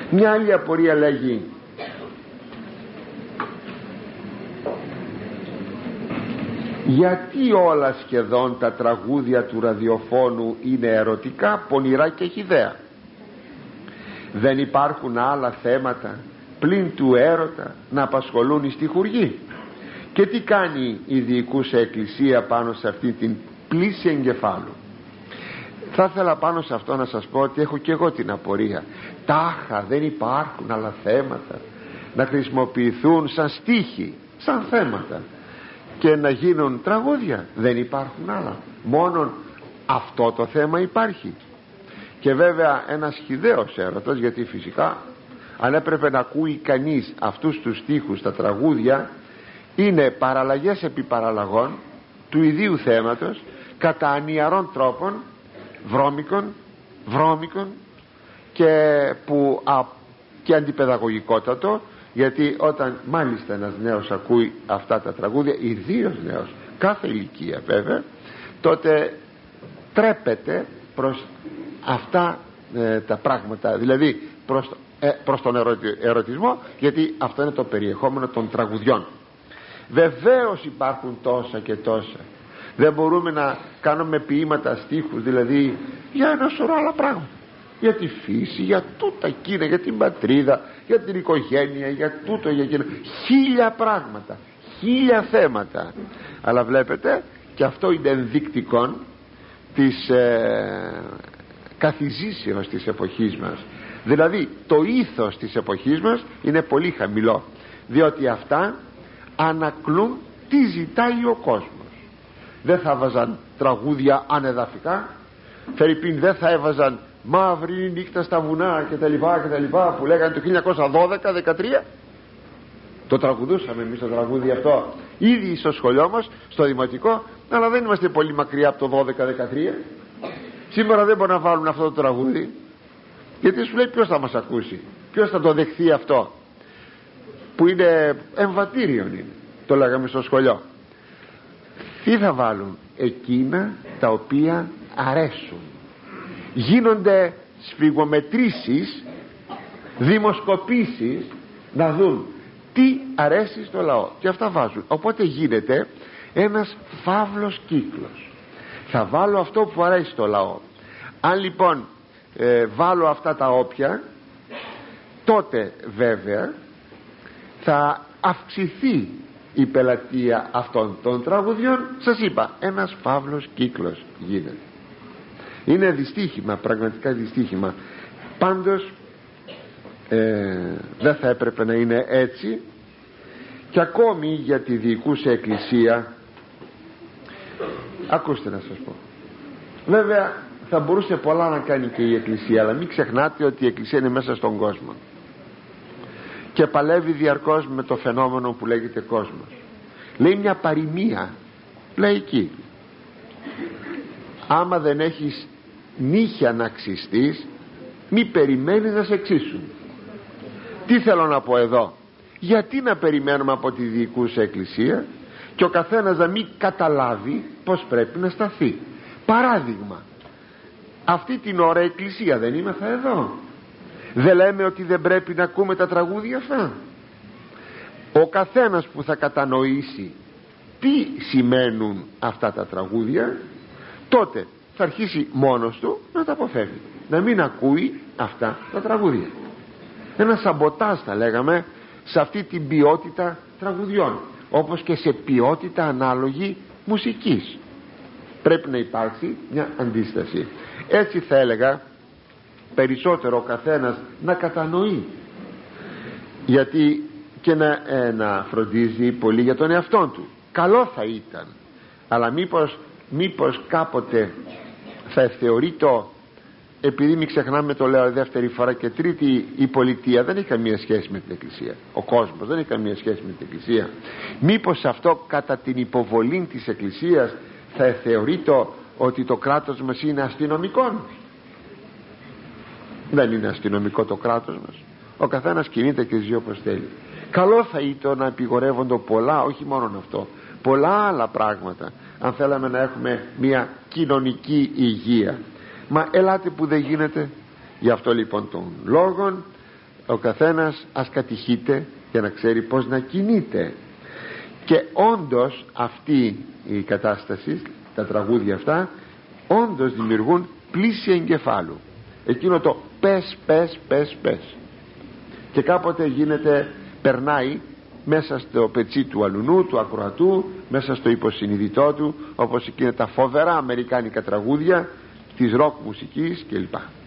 Μια άλλη απορία λέγει: γιατί όλα σχεδόν τα τραγούδια του ραδιοφώνου είναι ερωτικά, πονηρά και χυδαία? Δεν υπάρχουν άλλα θέματα πλην του έρωτα να απασχολούν οι στιχουργοί? Και τι κάνει η διοικούσα εκκλησία πάνω σε αυτή την πλήση εγκεφάλου? Θα ήθελα πάνω σε αυτό να σας πω ότι έχω και εγώ την απορία. Τάχα δεν υπάρχουν άλλα θέματα να χρησιμοποιηθούν σαν στίχοι, σαν θέματα, και να γίνουν τραγούδια? Δεν υπάρχουν άλλα, μόνον αυτό το θέμα υπάρχει. Και βέβαια ένας χυδαίος έρωτας, γιατί φυσικά αν έπρεπε να ακούει κανείς αυτούς τους στίχους στα τραγούδια, είναι παραλλαγές επί παραλλαγών του ιδίου θέματος, κατά ανιαρών τρόπων, βρώμικων και αντιπαιδαγωγικότατο. Γιατί όταν μάλιστα ένας νέος ακούει αυτά τα τραγούδια, ιδίως νέος, κάθε ηλικία βέβαια, τότε τρέπεται προς αυτά τα πράγματα, δηλαδή προς τον ερωτισμό, γιατί αυτό είναι το περιεχόμενο των τραγουδιών. Βεβαίως υπάρχουν τόσα και τόσα. Δεν μπορούμε να κάνουμε ποίηματα, στίχους, δηλαδή για ένα σωρό άλλα πράγματα, για τη φύση, για τούτα εκείνα, για την πατρίδα, για την οικογένεια, για τούτο, για εκείνο, 1000 πράγματα, 1000 θέματα. Αλλά βλέπετε, και αυτό είναι ενδεικτικό της καθιζήσεως της εποχής μας. Δηλαδή το ήθος της εποχής μας είναι πολύ χαμηλό, διότι αυτά ανακλούν τι ζητάει ο κόσμος. Δεν θα έβαζαν τραγούδια ανεδαφικά, φερειπίν δεν θα έβαζαν μαύρη νύχτα στα βουνά και τα λοιπά που λέγανε το 1912-13. Το τραγουδούσαμε εμείς το τραγούδι αυτό ήδη στο σχολείο μας, στο δημοτικό, αλλά δεν είμαστε πολύ μακριά από το 12-13. Σήμερα δεν μπορούν να βάλουν αυτό το τραγούδι, γιατί σου λέει ποιος θα μας ακούσει, ποιος θα το δεχθεί αυτό, που είναι εμβατήριον είναι, το λέγαμε στο σχολείο. Τι θα βάλουν? Εκείνα τα οποία αρέσουν. Γίνονται σφιγμομετρήσεις, δημοσκοπήσεις, να δουν τι αρέσει στο λαό, και αυτά βάζουν. Οπότε γίνεται ένας φαύλος κύκλος. Θα βάλω αυτό που αρέσει στο λαό. Αν λοιπόν βάλω αυτά τα όποια, τότε βέβαια θα αυξηθεί η πελατεία αυτών των τραγουδιών. Σας είπα, ένας φαύλος κύκλος γίνεται. Είναι δυστύχημα, πραγματικά δυστύχημα. Πάντως δεν θα έπρεπε να είναι έτσι. Και ακόμη για τη διοικούσα εκκλησία, ακούστε να σας πω, βέβαια θα μπορούσε πολλά να κάνει και η εκκλησία, αλλά μην ξεχνάτε ότι η εκκλησία είναι μέσα στον κόσμο και παλεύει διαρκώς με το φαινόμενο που λέγεται κόσμος. Λέει μια παροιμία λαϊκή: άμα δεν έχεις νύχια να ξυστείς, μη περιμένεις να σε ξύσουν. Τι θέλω να πω εδώ? Γιατί να περιμένουμε από τη διοικούσα εκκλησία και ο καθένας να μην καταλάβει πως πρέπει να σταθεί? Παράδειγμα, αυτή την ώρα η εκκλησία δεν είμαστε εδώ? Δεν λέμε ότι δεν πρέπει να ακούμε τα τραγούδια αυτά? Ο καθένας που θα κατανοήσει τι σημαίνουν αυτά τα τραγούδια, τότε θα αρχίσει μόνος του να τα αποφεύγει, να μην ακούει αυτά τα τραγούδια. Ένα σαμποτάζ θα λέγαμε σε αυτή την ποιότητα τραγουδιών, όπως και σε ποιότητα ανάλογη μουσικής. Πρέπει να υπάρξει μια αντίσταση. Έτσι θα έλεγα, περισσότερο ο καθένας να κατανοεί, γιατί και να φροντίζει πολύ για τον εαυτόν του. Καλό θα ήταν, αλλά μήπως κάποτε θα θεωρεί το, επειδή μην ξεχνάμε, το λέω δεύτερη φορά και τρίτη, η πολιτεία δεν έχει καμία σχέση με την εκκλησία, ο κόσμος δεν έχει καμία σχέση με την εκκλησία. Μήπως αυτό κατά την υποβολή της εκκλησίας θα θεωρεί το ότι το κράτος μας είναι αστυνομικό? Δεν είναι αστυνομικό το κράτος μας. Ο καθένας κινείται και ζει όπως θέλει. Καλό θα ήταν να επιγορεύονται πολλά, όχι μόνο αυτό, πολλά άλλα πράγματα, αν θέλαμε να έχουμε μια κοινωνική υγεία. Μα ελάτε που δεν γίνεται. Γι' αυτό λοιπόν των λόγων ο καθένας ας κατηχείται για να ξέρει πως να κινείται. Και όντως αυτή η κατάσταση, τα τραγούδια αυτά όντως δημιουργούν πλήση εγκεφάλου, εκείνο το πες πες πες πες, και κάποτε γίνεται, περνάει μέσα στο πετσί του αλουνού, του ακροατού, μέσα στο υποσυνείδητό του, όπως εκείνα τα φοβερά αμερικάνικα τραγούδια της ροκ μουσικής κλπ.